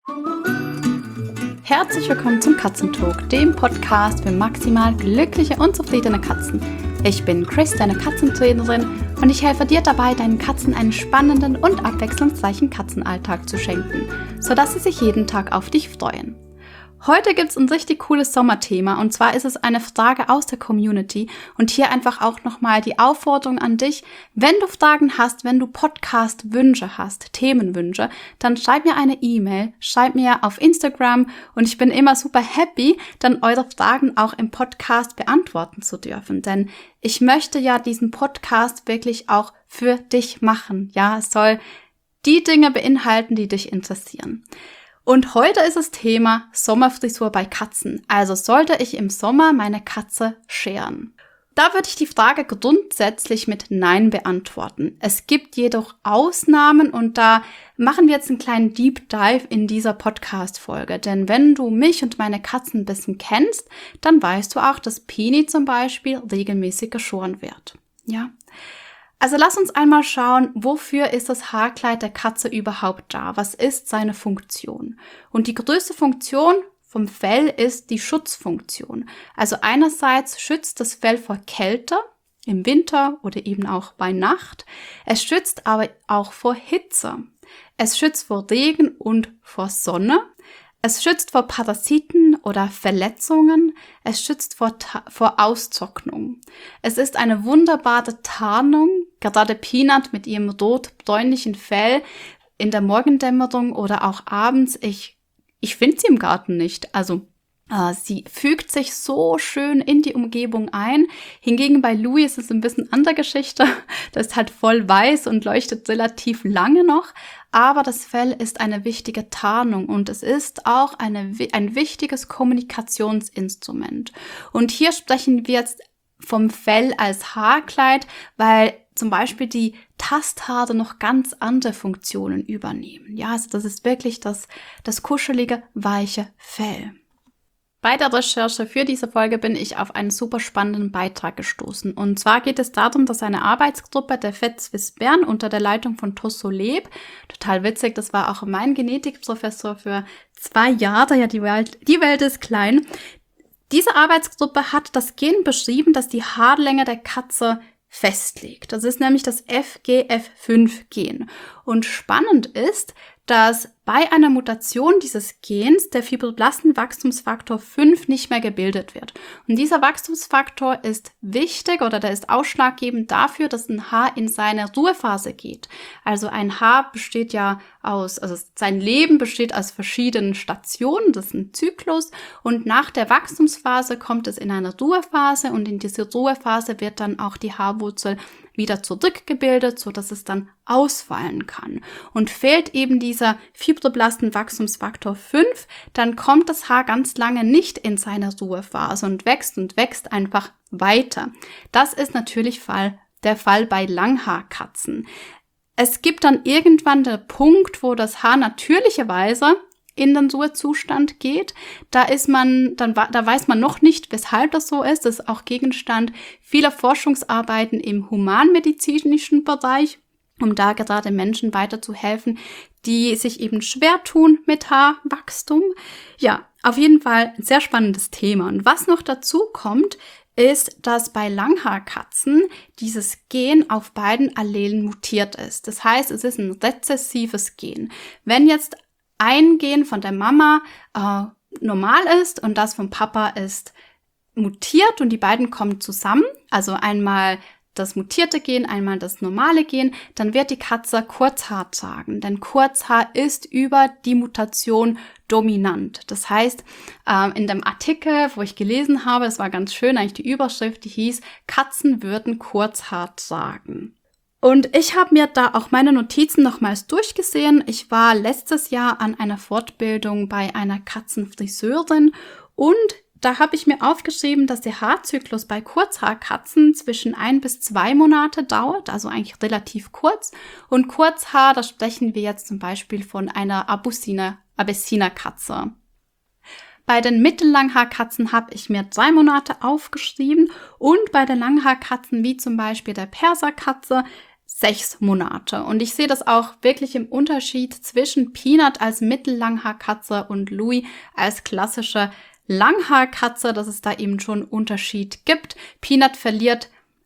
Herzlich willkommen zum Katzentalk, dem Podcast für maximal glückliche und zufriedene Katzen. Ich bin Chris, deine Katzentrainerin, und ich helfe dir dabei, deinen Katzen einen spannenden und abwechslungsreichen Katzenalltag zu schenken, sodass sie sich jeden Tag auf dich freuen. Heute gibt's ein richtig cooles Sommerthema, und zwar ist es eine Frage aus der Community, und hier einfach auch nochmal die Aufforderung an dich: Wenn du Fragen hast, wenn du Podcast-Wünsche hast, Themenwünsche, dann schreib mir eine E-Mail, schreib mir auf Instagram, und ich bin immer super happy, dann eure Fragen auch im Podcast beantworten zu dürfen, denn ich möchte ja diesen Podcast wirklich auch für dich machen. Ja, es soll die Dinge beinhalten, die dich interessieren. Und heute ist das Thema Sommerfrisur bei Katzen. Also sollte ich im Sommer meine Katze scheren? Da würde ich die Frage grundsätzlich mit Nein beantworten. Es gibt jedoch Ausnahmen, und da machen wir jetzt einen kleinen Deep Dive in dieser Podcast-Folge. Denn wenn du mich und meine Katzen ein bisschen kennst, dann weißt du auch, dass Pini zum Beispiel regelmäßig geschoren wird. Ja. Also lass uns einmal schauen, wofür ist das Haarkleid der Katze überhaupt da? Was ist seine Funktion? Und die größte Funktion vom Fell ist die Schutzfunktion. Also einerseits schützt das Fell vor Kälte im Winter oder eben auch bei Nacht. Es schützt aber auch vor Hitze. Es schützt vor Regen und vor Sonne. Es schützt vor Parasiten oder Verletzungen. Es schützt vor Austrocknung. Es ist eine wunderbare Tarnung. Gerade Peanut mit ihrem rot-bräunlichen Fell in der Morgendämmerung oder auch abends. Ich finde sie im Garten nicht. Also sie fügt sich so schön in die Umgebung ein. Hingegen bei Louis ist es ein bisschen andere Geschichte. Das ist halt voll weiß und leuchtet relativ lange noch. Aber das Fell ist eine wichtige Tarnung, und es ist auch ein wichtiges Kommunikationsinstrument. Und hier sprechen wir jetzt vom Fell als Haarkleid, weil zum Beispiel die Tasthaare noch ganz andere Funktionen übernehmen. Ja, also das ist wirklich das kuschelige, weiche Fell. Bei der Recherche für diese Folge bin ich auf einen super spannenden Beitrag gestoßen. Und zwar geht es darum, dass eine Arbeitsgruppe der Vet Suisse Bern unter der Leitung von Tosso Leb, total witzig, das war auch mein Genetikprofessor für 2 Jahre, ja, die Welt ist klein. Diese Arbeitsgruppe hat das Gen beschrieben, das die Haarlänge der Katze festlegt. Das ist nämlich das FGF5-Gen. Und spannend ist, dass bei einer Mutation dieses Gens der Fibroblastenwachstumsfaktor 5 nicht mehr gebildet wird. Und dieser Wachstumsfaktor ist wichtig, oder der ist ausschlaggebend dafür, dass ein Haar in seine Ruhephase geht. Also ein Haar besteht ja also sein Leben besteht aus verschiedenen Stationen, das ist ein Zyklus, und nach der Wachstumsphase kommt es in eine Ruhephase, und in diese Ruhephase wird dann auch die Haarwurzel wieder zurückgebildet, so dass es dann ausfallen kann. Und fehlt eben dieser Fibroblastenwachstumsfaktor 5, dann kommt das Haar ganz lange nicht in seine Ruhephase und wächst einfach weiter. Das ist natürlich der Fall bei Langhaarkatzen. Es gibt dann irgendwann den Punkt, wo das Haar natürlicherweise in den Ruhezustand geht. Da weiß man noch nicht, weshalb das so ist. Das ist auch Gegenstand vieler Forschungsarbeiten im humanmedizinischen Bereich, um da gerade Menschen weiterzuhelfen, die sich eben schwer tun mit Haarwachstum. Ja, auf jeden Fall ein sehr spannendes Thema. Und was noch dazu kommt, ist, dass bei Langhaarkatzen dieses Gen auf beiden Allelen mutiert ist. Das heißt, es ist ein rezessives Gen. Wenn jetzt ein Gen von der Mama normal ist und das vom Papa ist mutiert und die beiden kommen zusammen, also einmal das mutierte Gen, einmal das normale Gen, dann wird die Katze Kurzhaar tragen, denn Kurzhaar ist über die Mutation dominant. Das heißt, in dem Artikel, wo ich gelesen habe, das war ganz schön, eigentlich die Überschrift, die hieß: Katzen würden Kurzhaar tragen. Und ich habe mir da auch meine Notizen nochmals durchgesehen. Ich war letztes Jahr an einer Fortbildung bei einer Katzenfriseurin, und da habe ich mir aufgeschrieben, dass der Haarzyklus bei Kurzhaarkatzen zwischen 1 bis 2 Monate dauert, also eigentlich relativ kurz. Und Kurzhaar, da sprechen wir jetzt zum Beispiel von einer Abyssiner-Katze. Bei den Mittellanghaarkatzen habe ich mir 3 Monate aufgeschrieben, und bei den Langhaarkatzen, wie zum Beispiel der Perserkatze, 6 Monate. Und ich sehe das auch wirklich im Unterschied zwischen Peanut als Mittellanghaarkatze und Louis als klassische Langhaarkatze, dass es da eben schon einen Unterschied gibt. Peanut verliert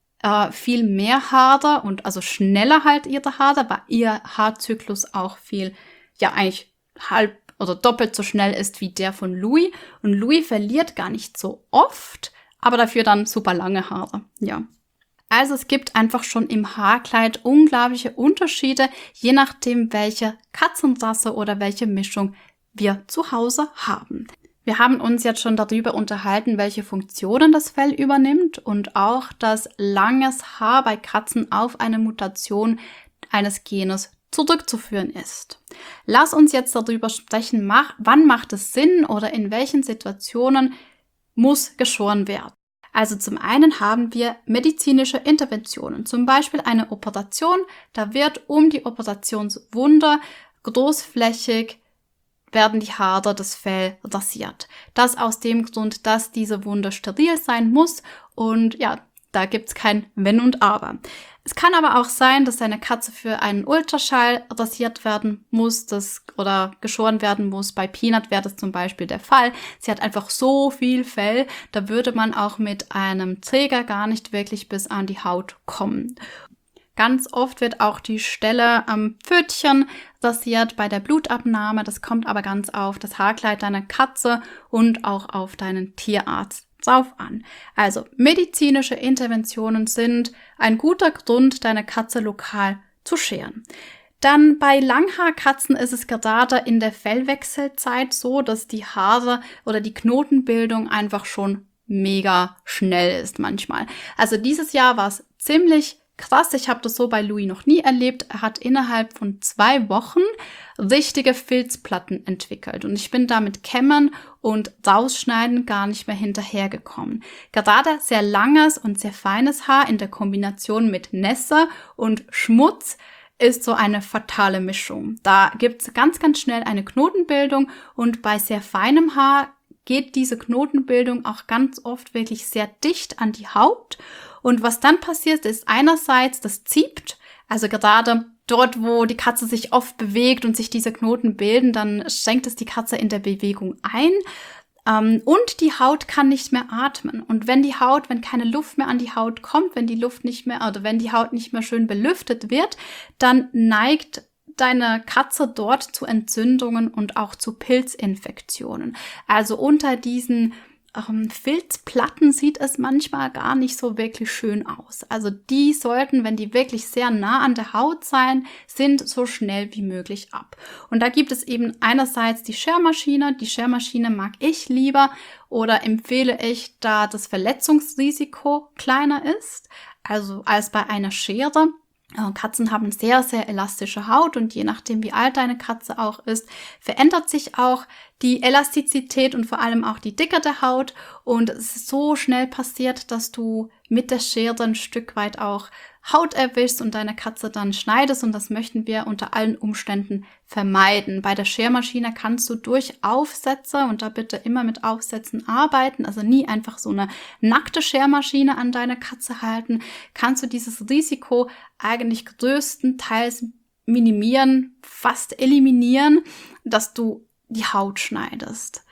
viel mehr Haare und also schneller halt ihre Haare, weil ihr Haarzyklus auch viel, ja eigentlich halb oder doppelt so schnell ist wie der von Louis. Und Louis verliert gar nicht so oft, aber dafür dann super lange Haare, ja. Also es gibt einfach schon im Haarkleid unglaubliche Unterschiede, je nachdem, welche Katzenrasse oder welche Mischung wir zu Hause haben. Wir haben uns jetzt schon darüber unterhalten, welche Funktionen das Fell übernimmt und auch, dass langes Haar bei Katzen auf eine Mutation eines Genes zurückzuführen ist. Lass uns jetzt darüber sprechen, wann macht es Sinn oder in welchen Situationen muss geschoren werden. Also zum einen haben wir medizinische Interventionen, zum Beispiel eine Operation, da wird um die Operationswunde großflächig werden die Haare, das Fell rasiert. Das aus dem Grund, dass diese Wunde steril sein muss und ja, da gibt's kein Wenn und Aber. Es kann aber auch sein, dass eine Katze für einen Ultraschall rasiert werden muss, oder geschoren werden muss. Bei Peanut wäre das zum Beispiel der Fall. Sie hat einfach so viel Fell, da würde man auch mit einem Träger gar nicht wirklich bis an die Haut kommen. Ganz oft wird auch die Stelle am Pfötchen rasiert bei der Blutabnahme. Das kommt aber ganz auf das Haarkleid deiner Katze und auch auf deinen Tierarzt drauf an. Also medizinische Interventionen sind ein guter Grund, deine Katze lokal zu scheren. Dann bei Langhaarkatzen ist es gerade in der Fellwechselzeit so, dass die Haare oder die Knotenbildung einfach schon mega schnell ist manchmal. Also dieses Jahr war es ziemlich krass, ich habe das so bei Louis noch nie erlebt. Er hat innerhalb von 2 Wochen richtige Filzplatten entwickelt. Und ich bin da mit Kämmen und Rausschneiden gar nicht mehr hinterhergekommen. Gerade sehr langes und sehr feines Haar in der Kombination mit Nässe und Schmutz ist so eine fatale Mischung. Da gibt es ganz, ganz schnell eine Knotenbildung und bei sehr feinem Haar geht diese Knotenbildung auch ganz oft wirklich sehr dicht an die Haut. Und was dann passiert, ist einerseits, das zieht, also gerade dort, wo die Katze sich oft bewegt und sich diese Knoten bilden, dann schränkt es die Katze in der Bewegung ein. Und die Haut kann nicht mehr atmen. Und wenn keine Luft mehr an die Haut kommt, wenn die Haut nicht mehr schön belüftet wird, dann neigt deine Katze dort zu Entzündungen und auch zu Pilzinfektionen. Also unter diesen Filzplatten sieht es manchmal gar nicht so wirklich schön aus. Also die sollten, wenn die wirklich sehr nah an der Haut sind, so schnell wie möglich ab. Und da gibt es eben einerseits die Schermaschine. Die Schermaschine mag ich lieber oder empfehle ich, da das Verletzungsrisiko kleiner ist, also als bei einer Schere. Katzen haben sehr, sehr elastische Haut und je nachdem, wie alt deine Katze auch ist, verändert sich auch die Elastizität und vor allem auch die Dicke der Haut. Und es ist so schnell passiert, dass du mit der Schere ein Stück weit auch Haut erwischst und deine Katze dann schneidest. Und das möchten wir unter allen Umständen vermeiden. Bei der Schermaschine kannst du durch Aufsätze, und da bitte immer mit Aufsätzen arbeiten, also nie einfach so eine nackte Schermaschine an deine Katze halten, kannst du dieses Risiko eigentlich größtenteils minimieren, fast eliminieren, dass du die Haut schneidest.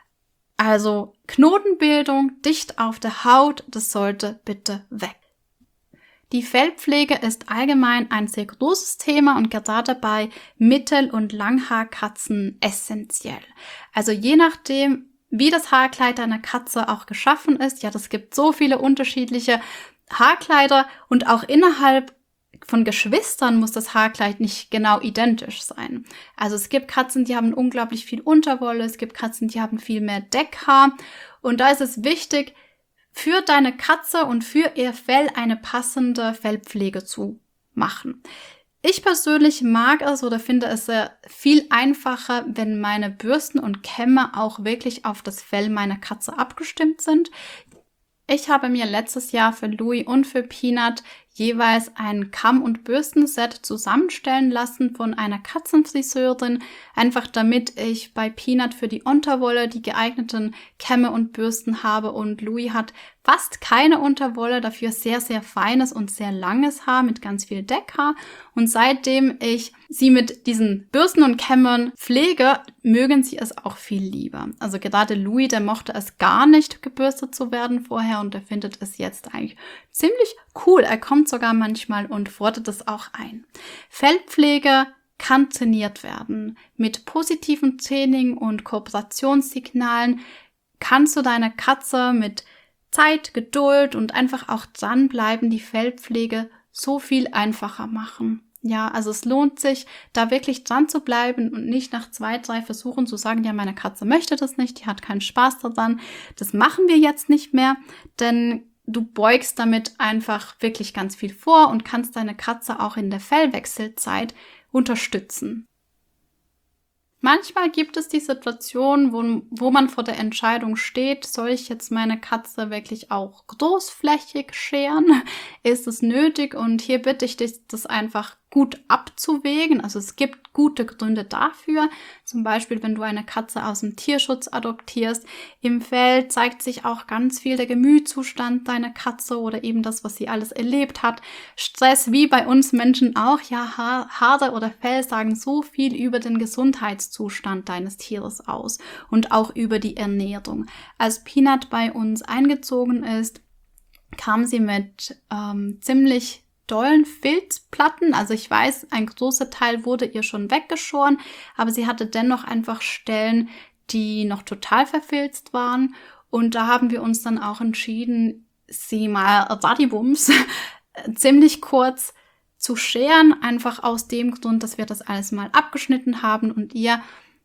Also Knotenbildung dicht auf der Haut, das sollte bitte weg. Die Fellpflege ist allgemein ein sehr großes Thema und gerade bei Mittel- und Langhaarkatzen essentiell. Also je nachdem, wie das Haarkleid deiner Katze auch geschaffen ist, ja, das gibt so viele unterschiedliche Haarkleider und auch innerhalb von Geschwistern muss das Haarkleid nicht genau identisch sein. Also es gibt Katzen, die haben unglaublich viel Unterwolle, es gibt Katzen, die haben viel mehr Deckhaar und da ist es wichtig, für deine Katze und für ihr Fell eine passende Fellpflege zu machen. Ich persönlich mag es oder finde es viel einfacher, wenn meine Bürsten und Kämme auch wirklich auf das Fell meiner Katze abgestimmt sind. Ich habe mir letztes Jahr für Louis und für Peanut jeweils ein Kamm- und Bürstenset zusammenstellen lassen von einer Katzenfriseurin, einfach damit ich bei Peanut für die Unterwolle die geeigneten Kämme und Bürsten habe und Louis hat fast keine Unterwolle, dafür sehr, sehr feines und sehr langes Haar mit ganz viel Deckhaar. Und seitdem ich sie mit diesen Bürsten und Kämmern pflege, mögen sie es auch viel lieber. Also gerade Louis, der mochte es gar nicht, gebürstet zu werden vorher und der findet es jetzt eigentlich ziemlich cool. Er kommt sogar manchmal und fordert es auch ein. Fellpflege kann trainiert werden. Mit positivem Training und Kooperationssignalen kannst du deine Katze mit Zeit, Geduld und einfach auch dranbleiben, die Fellpflege so viel einfacher machen. Ja, also es lohnt sich, da wirklich dran zu bleiben und nicht nach 2, 3 Versuchen zu sagen, ja, meine Katze möchte das nicht, die hat keinen Spaß daran. Das machen wir jetzt nicht mehr, denn du beugst damit einfach wirklich ganz viel vor und kannst deine Katze auch in der Fellwechselzeit unterstützen. Manchmal gibt es die Situation, wo man vor der Entscheidung steht, soll ich jetzt meine Katze wirklich auch großflächig scheren? Ist es nötig? Und hier bitte ich dich, das einfach gut abzuwägen. Also es gibt gute Gründe dafür. Zum Beispiel, wenn du eine Katze aus dem Tierschutz adoptierst. Im Fell zeigt sich auch ganz viel der Gemütszustand deiner Katze oder eben das, was sie alles erlebt hat. Stress, wie bei uns Menschen auch. Ja, Haare oder Fell sagen so viel über den Gesundheitszustand deines Tieres aus und auch über die Ernährung. Als Peanut bei uns eingezogen ist, kam sie mit ziemlich dollen Filzplatten. Also ich weiß, ein großer Teil wurde ihr schon weggeschoren, aber sie hatte dennoch einfach Stellen, die noch total verfilzt waren. Und da haben wir uns dann auch entschieden, sie mal radibums ziemlich kurz zu scheren, einfach aus dem Grund, dass wir das alles mal abgeschnitten haben und ihr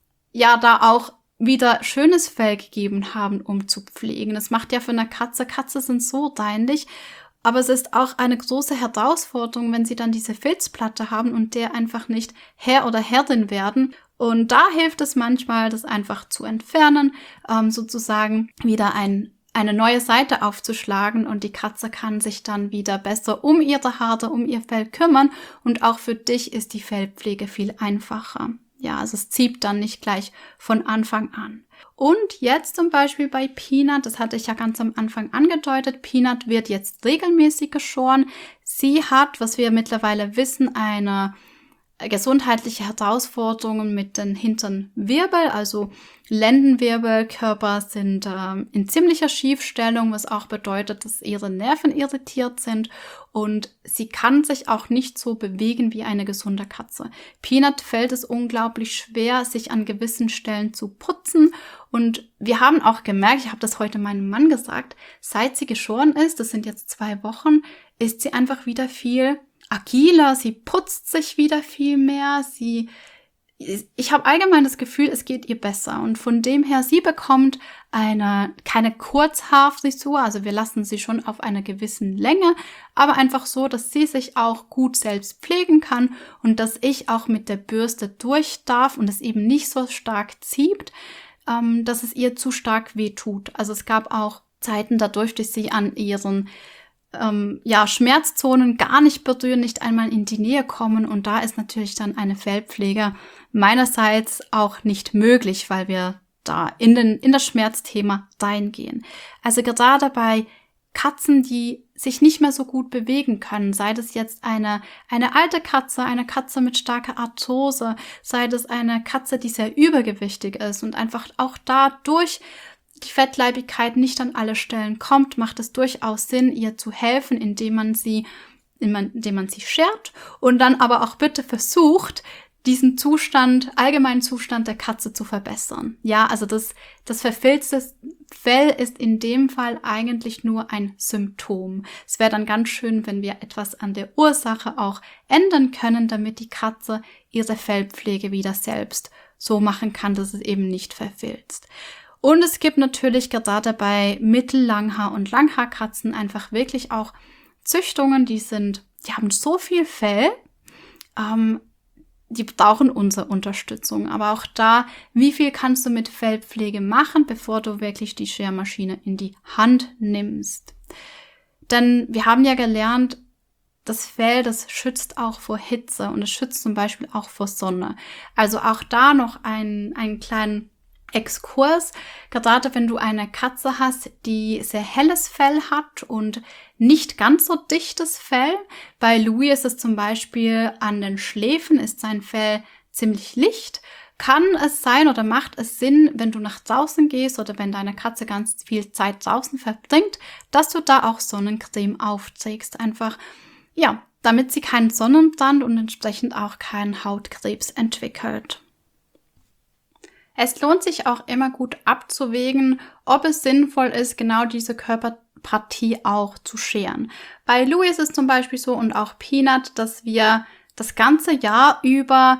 ja da auch wieder schönes Fell gegeben haben, um zu pflegen. Das macht ja für eine Katze, Katzen sind so reinlich, aber es ist auch eine große Herausforderung, wenn sie dann diese Filzplatte haben und der einfach nicht Herr oder Herrin werden. Und da hilft es manchmal, das einfach zu entfernen, sozusagen wieder eine neue Seite aufzuschlagen und die Katze kann sich dann wieder besser um ihre Haare, um ihr Fell kümmern und auch für dich ist die Fellpflege viel einfacher. Ja, also es zieht dann nicht gleich von Anfang an. Und jetzt zum Beispiel bei Peanut, das hatte ich ja ganz am Anfang angedeutet, Peanut wird jetzt regelmäßig geschoren. Sie hat, was wir mittlerweile wissen, eine gesundheitliche Herausforderungen mit den hinteren Wirbel, also Lendenwirbelkörper sind in ziemlicher Schiefstellung, was auch bedeutet, dass ihre Nerven irritiert sind und sie kann sich auch nicht so bewegen wie eine gesunde Katze. Peanut fällt es unglaublich schwer, sich an gewissen Stellen zu putzen und wir haben auch gemerkt, ich habe das heute meinem Mann gesagt, seit sie geschoren ist, das sind jetzt 2 Wochen, ist sie einfach wieder viel agiler, sie putzt sich wieder viel mehr, ich habe allgemein das Gefühl, es geht ihr besser und von dem her, sie bekommt keine Kurzhaarfrisur, also wir lassen sie schon auf einer gewissen Länge, aber einfach so, dass sie sich auch gut selbst pflegen kann und dass ich auch mit der Bürste durch darf und es eben nicht so stark zieht, dass es ihr zu stark weh tut. Also es gab auch Zeiten, da durfte ich sie an ihren Schmerzzonen gar nicht berühren, nicht einmal in die Nähe kommen und da ist natürlich dann eine Fellpflege meinerseits auch nicht möglich, weil wir da in das Schmerzthema reingehen. Also gerade bei Katzen, die sich nicht mehr so gut bewegen können, sei das jetzt eine alte Katze, eine Katze mit starker Arthrose, sei das eine Katze, die sehr übergewichtig ist und einfach auch dadurch die Fettleibigkeit nicht an alle Stellen kommt, macht es durchaus Sinn, ihr zu helfen, indem man sie schert und dann aber auch bitte versucht, diesen allgemeinen Zustand der Katze zu verbessern. Ja, also das verfilzte Fell ist in dem Fall eigentlich nur ein Symptom. Es wäre dann ganz schön, wenn wir etwas an der Ursache auch ändern können, damit die Katze ihre Fellpflege wieder selbst so machen kann, dass es eben nicht verfilzt. Und es gibt natürlich gerade bei Mittellanghaar- und Langhaarkatzen einfach wirklich auch Züchtungen, die haben so viel Fell, die brauchen unsere Unterstützung. Aber auch da, wie viel kannst du mit Fellpflege machen, bevor du wirklich die Schermaschine in die Hand nimmst? Denn wir haben ja gelernt, das Fell, das schützt auch vor Hitze und es schützt zum Beispiel auch vor Sonne. Also auch da noch einen kleinen Exkurs, gerade wenn du eine Katze hast, die sehr helles Fell hat und nicht ganz so dichtes Fell. Bei Louis ist es zum Beispiel an den Schläfen, ist sein Fell ziemlich licht. Kann es sein oder macht es Sinn, wenn du nach draußen gehst oder wenn deine Katze ganz viel Zeit draußen verbringt, dass du da auch Sonnencreme aufträgst. Einfach, ja, damit sie keinen Sonnenbrand und entsprechend auch keinen Hautkrebs entwickelt. Es lohnt sich auch immer gut abzuwägen, ob es sinnvoll ist, genau diese Körperpartie auch zu scheren. Bei Louis ist es zum Beispiel so und auch Peanut, dass wir das ganze Jahr über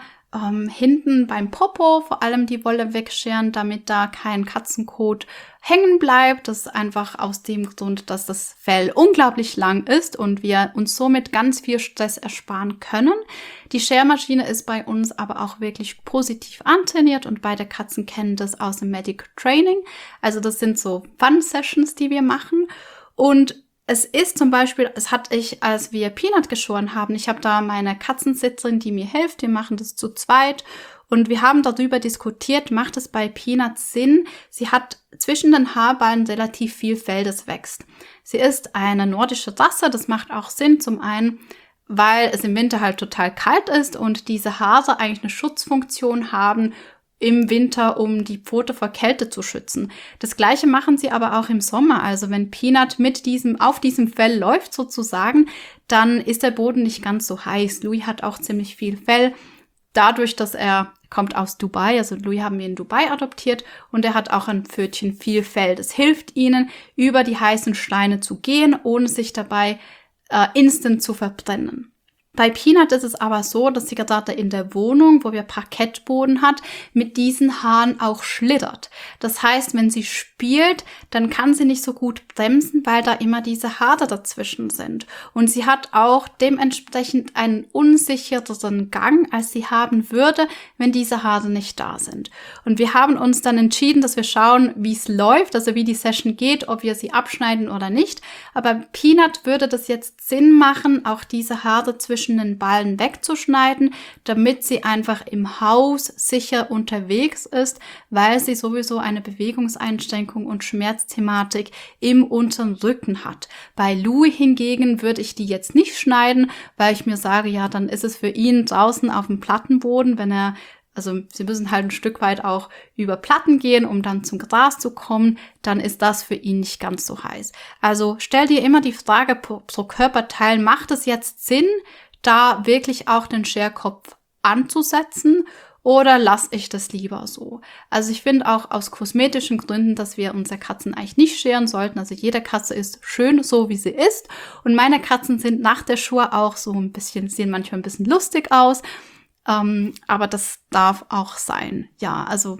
hinten beim Popo vor allem die Wolle wegscheren, damit da kein Katzenkot hängen bleibt. Das ist einfach aus dem Grund, dass das Fell unglaublich lang ist und wir uns somit ganz viel Stress ersparen können. Die Schermaschine ist bei uns aber auch wirklich positiv antrainiert und beide Katzen kennen das aus dem Medical Training. Also das sind so Fun-Sessions, die wir machen. Und es ist zum Beispiel, das hatte ich, als wir Peanut geschoren haben, ich habe da meine Katzensitzerin, die mir hilft, wir machen das zu zweit und wir haben darüber diskutiert, macht es bei Peanut Sinn? Sie hat zwischen den Haarballen relativ viel Fell, das wächst. Sie ist eine nordische Rasse, das macht auch Sinn, zum einen, weil es im Winter halt total kalt ist und diese Haare eigentlich eine Schutzfunktion haben, im Winter, um die Pfote vor Kälte zu schützen. Das Gleiche machen sie aber auch im Sommer. Also wenn Peanut auf diesem Fell läuft sozusagen, dann ist der Boden nicht ganz so heiß. Louis hat auch ziemlich viel Fell. Dadurch, dass er kommt aus Dubai, also Louis haben wir in Dubai adoptiert und er hat auch ein Pfötchen viel Fell. Das hilft ihnen, über die heißen Steine zu gehen, ohne sich dabei instant zu verbrennen. Bei Peanut ist es aber so, dass sie gerade in der Wohnung, wo wir Parkettboden hat, mit diesen Haaren auch schlittert. Das heißt, wenn sie spielt, dann kann sie nicht so gut bremsen, weil da immer diese Haare dazwischen sind. Und sie hat auch dementsprechend einen unsichereren Gang, als sie haben würde, wenn diese Haare nicht da sind. Und wir haben uns dann entschieden, dass wir schauen, wie es läuft, also wie die Session geht, ob wir sie abschneiden oder nicht. Aber Peanut würde das jetzt Sinn machen, auch diese Haare zwischen den Ballen wegzuschneiden, damit sie einfach im Haus sicher unterwegs ist, weil sie sowieso eine Bewegungseinschränkung und Schmerzthematik im unteren Rücken hat. Bei Louis hingegen würde ich die jetzt nicht schneiden, weil ich mir sage, ja, dann ist es für ihn draußen auf dem Plattenboden, also sie müssen halt ein Stück weit auch über Platten gehen, um dann zum Gras zu kommen, dann ist das für ihn nicht ganz so heiß. Also stell dir immer die Frage pro Körperteil, macht es jetzt Sinn, da wirklich auch den Scherkopf anzusetzen oder lasse ich das lieber so? Also ich finde auch aus kosmetischen Gründen, dass wir unsere Katzen eigentlich nicht scheren sollten. Also jede Katze ist schön so, wie sie ist. Und meine Katzen sind nach der Schur auch so ein bisschen, sehen manchmal ein bisschen lustig aus. Aber das darf auch sein. Ja, also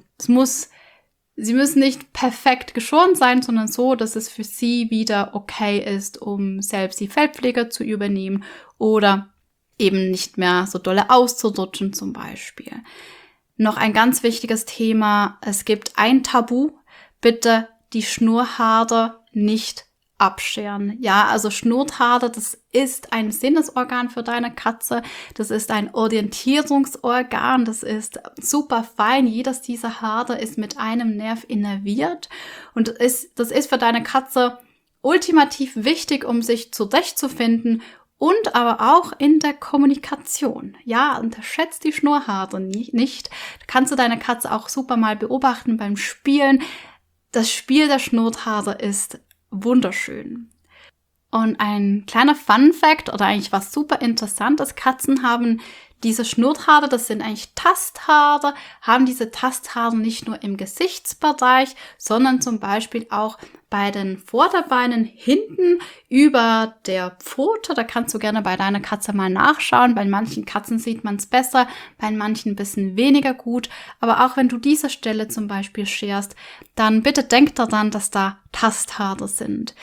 sie müssen nicht perfekt geschoren sein, sondern so, dass es für sie wieder okay ist, um selbst die Fellpflege zu übernehmen oder eben nicht mehr so dolle auszurutschen zum Beispiel. Noch ein ganz wichtiges Thema, es gibt ein Tabu, bitte die Schnurrhaare nicht abscheren. Ja, also Schnurrhaare, das ist ein Sinnesorgan für deine Katze, das ist ein Orientierungsorgan, das ist super fein, jedes dieser Haare ist mit einem Nerv innerviert und das ist für deine Katze ultimativ wichtig, um sich zurechtzufinden und aber auch in der Kommunikation. Ja, unterschätzt die Schnurrhaare nicht. Da kannst du deine Katze auch super mal beobachten beim Spielen. Das Spiel der Schnurrhaare ist wunderschön. Und ein kleiner Fun-Fact oder eigentlich was super Interessantes, Katzen haben diese Schnurrhaare, das sind eigentlich Tasthaare, haben diese Tasthaare nicht nur im Gesichtsbereich, sondern zum Beispiel auch bei den Vorderbeinen hinten über der Pfote. Da kannst du gerne bei deiner Katze mal nachschauen. Bei manchen Katzen sieht man es besser, bei manchen ein bisschen weniger gut. Aber auch wenn du diese Stelle zum Beispiel scherst, dann bitte denk daran, dass da Tasthaare sind.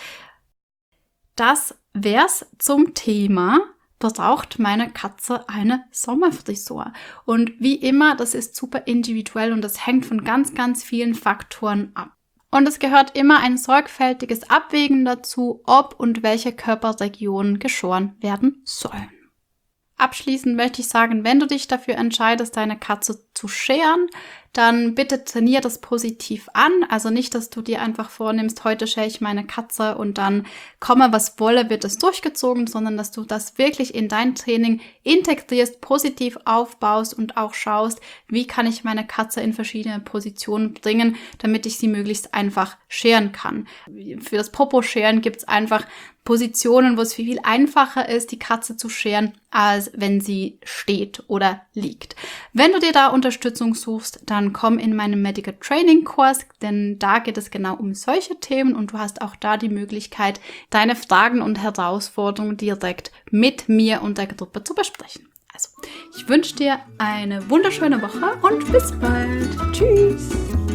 Das wär's zum Thema: Braucht meine Katze eine Sommerfrisur? Und wie immer, das ist super individuell und das hängt von ganz, ganz vielen Faktoren ab. Und es gehört immer ein sorgfältiges Abwägen dazu, ob und welche Körperregionen geschoren werden sollen. Abschließend möchte ich sagen, wenn du dich dafür entscheidest, deine Katze zu scheren, dann bitte trainier das positiv an. Also nicht, dass du dir einfach vornimmst, heute schäle ich meine Katze und dann komme, was wolle, wird es durchgezogen, sondern dass du das wirklich in dein Training integrierst, positiv aufbaust und auch schaust, wie kann ich meine Katze in verschiedene Positionen bringen, damit ich sie möglichst einfach scheren kann. Für das Popo-Scheren gibt es einfach Positionen, wo es viel einfacher ist, die Katze zu scheren, als wenn sie steht oder liegt. Wenn du dir da Unterstützung suchst, dann komm in meinen Medical Training Kurs, denn da geht es genau um solche Themen und du hast auch da die Möglichkeit, deine Fragen und Herausforderungen direkt mit mir und der Gruppe zu besprechen. Also, ich wünsche dir eine wunderschöne Woche und bis bald. Tschüss!